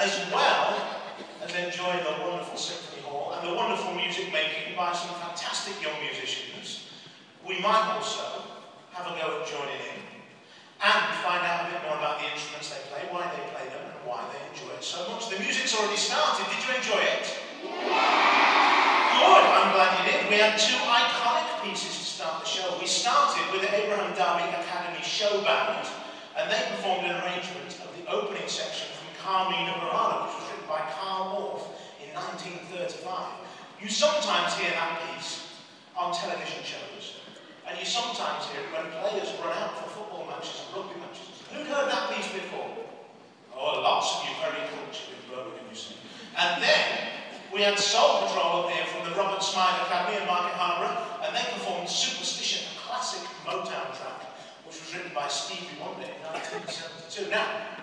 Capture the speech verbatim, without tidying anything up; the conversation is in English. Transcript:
as well as enjoying the wonderful Symphony Hall and the wonderful music making by some fantastic young musicians, we might also have a go at joining in and find out a bit more about the instruments they play, why they play them, and why they enjoy it so much. The music's already started. Did you enjoy it? Yeah. Good, I'm glad you did. We had two iconic pieces to start the show. We started with the Abraham Darby Academy Show Band, and they performed an arrangement of the opening section from Carmina Burana, which was written by Carl Orff in nineteen thirty-five. You sometimes hear that piece on television shows, and you sometimes hear it when players run out for football matches and rugby matches. Who'd heard that piece before? Oh, lots of you very cultured in Birmingham, you see. And then we had Soul Patrol up here from the Robert Smythe Academy in Market Harborough, and they performed Superstition, a classic Motown track, which was written by Stevie Wonder in nineteen seventy-two. Now,